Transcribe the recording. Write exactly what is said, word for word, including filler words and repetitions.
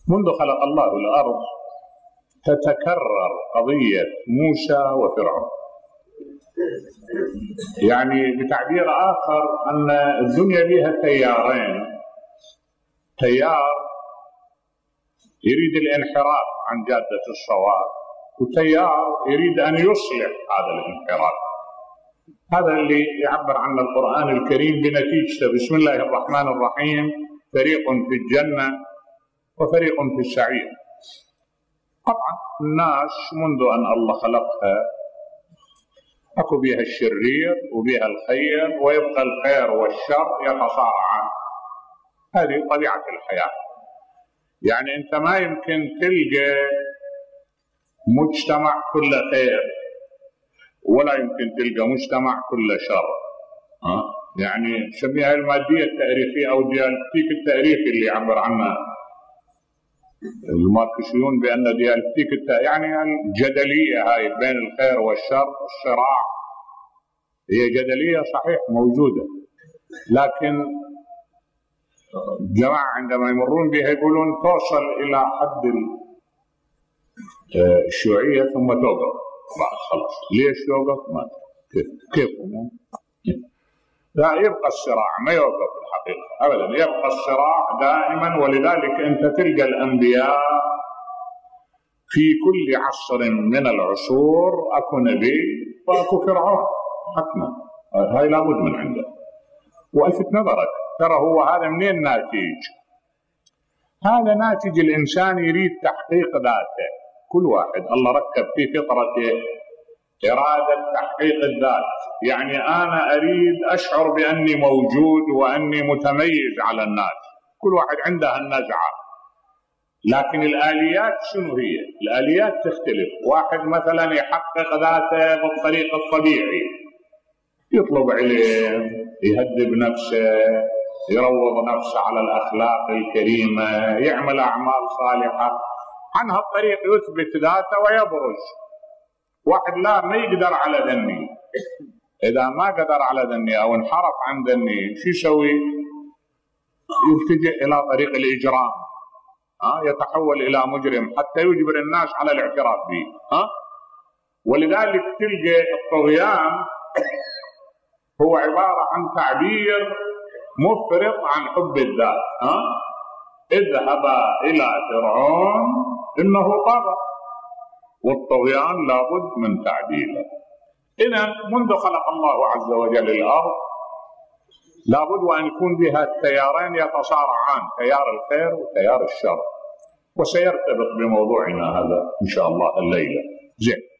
منذ خلق الله الأرض تتكرر قضية موسى وفرعون. يعني بتعبير آخر أن الدنيا بها تيارين، تيار يريد الانحراف عن جادة الصواب، وتيار يريد أن يصلح هذا الانحراف. هذا اللي يعبر عنه القرآن الكريم بنتيجته. بسم الله الرحمن الرحيم: فريق في الجنة وفريق في السعير. طبعا الناس منذ أن الله خلقها أكو بها الشرير وبها الخير، ويبقى الخير والشر يتصارعان. هذه طبيعة الحياة. يعني أنت ما يمكن تلقى مجتمع كله خير، ولا يمكن تلقى مجتمع كله شر. ها؟ يعني سميها المادية التاريخية أو ديالكتيك التاريخي اللي يعبر عنها الماركسيون بأن ديالكتيك يعني الجدلية هاي بين الخير والشر، الصراع، هي جدلية صحيح موجودة، لكن الجماعة عندما يمرون بها يقولون توصل إلى حد الشيوعية ثم توقف خلاص. ليش توقف؟ ما كيف كيف لا يبقى الصراع، ما يوقف الحقيقة أبدا، يبقى الصراع دائما. ولذلك أنت تلقى الأنبياء في كل عصر من العصور أكو نبي وأكو فرعون حتما، هاي لابد من عنده. وألفت نظرك ترى هو هذا منين ناتج؟ هذا ناتج الإنسان يريد تحقيق ذاته. كل واحد الله ركب في فطرته إرادة تحقيق الذات. يعني أنا أريد أشعر بأني موجود وأني متميز على الناس. كل واحد عنده النزعة، لكن الآليات شنو هي؟ الآليات تختلف. واحد مثلا يحقق ذاته بالطريق الطبيعي، يطلب علم، يهذب نفسه، يروض نفسه على الأخلاق الكريمة، يعمل أعمال صالحة، عن هالطريق يثبت ذاته ويبرز. واحد لا ما يقدر على ذني، إذا ما قدر على ذني أو انحرف عن ذني شو يسوي؟ يلتجئ إلى طريق الإجرام، ها؟ يتحول إلى مجرم حتى يجبر الناس على الاعتراف به. ها؟ ولذلك تلقى الطغيان هو عبارة عن تعبير مفرط عن حب الذات. ها؟ اذهبا إلى فرعون إنه طغى، والطغيان لابد من تعديله. إذن منذ خلق الله عز وجل الأرض لابد وأن يكون بها التيارين يتصارعان، تيار الخير وتيار الشر، وسيرتبط بموضوعنا هذا إن شاء الله الليلة. زين.